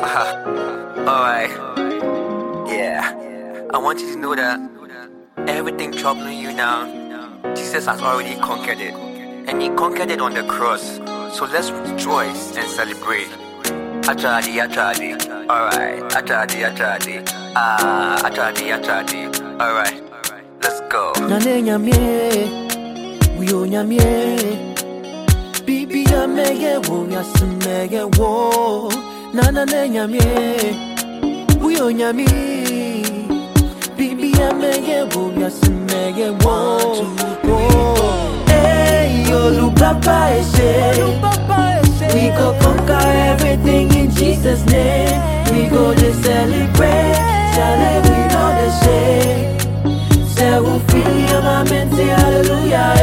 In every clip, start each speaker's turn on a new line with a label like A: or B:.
A: Alright. Yeah. I want you to know that everything troubling you now, Jesus has already conquered it. And he conquered it on the cross. So let's rejoice and celebrate. Achadi. Alright. Achadi. Achadi. Alright. Let's go.
B: Nane nyamye, uyo nyamye. Bibi ya mege wo ya smege wo. Nane nyamye, uyo nyami. Bibi ya mege wo ya smege wo. Hey, Olu Papa Eshe. We go conquer everything in Jesus' name. We go to celebrate. Shall we know the shame? Say we feel your mente, hallelujah.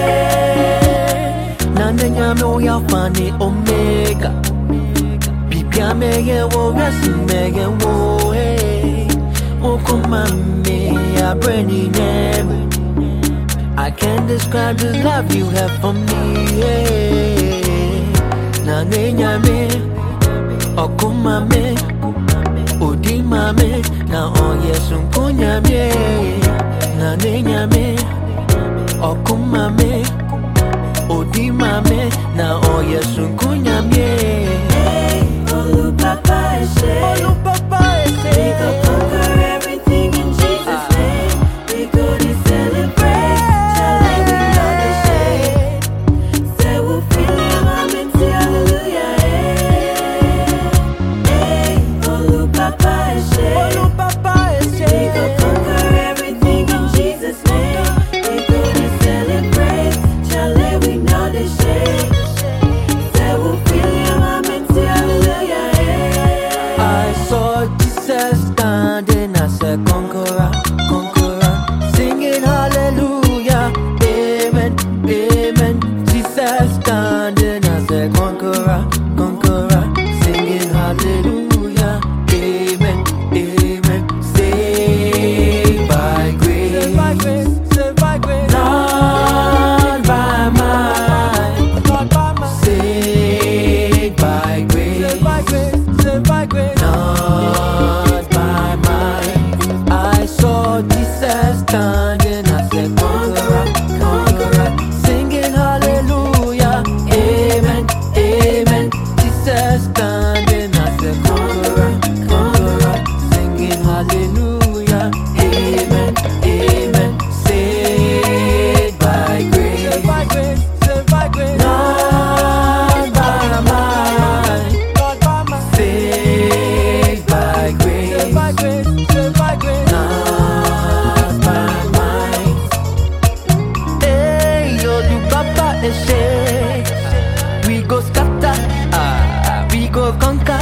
B: Nane nyame o ya fani omega. Bibia mege wo resi mege wo. O kumame ya breni neme. I can't describe the love you have for me. Nane nyame, okumame, odimame, na onyesun kunyame. Nane nyame, okumame, odimame, na onyesun kunyame. Olu Papa Eshe, we go conquer everything in Jesus' name. We go to celebrate. Standing as a conqueror, singing hallelujah, amen. Jesus standing as a conqueror, singing hallelujah, amen. Saved by grace, not by might, saved by grace, not by might. I saw Jesus standing as a conqueror, singing hallelujah, amen. Jesus standing as a conqueror, singing hallelujah, amen. Saved by grace, not by might, saved by grace, not by might. Hey, Olu Papa Eshe, we go scatter, we go conquer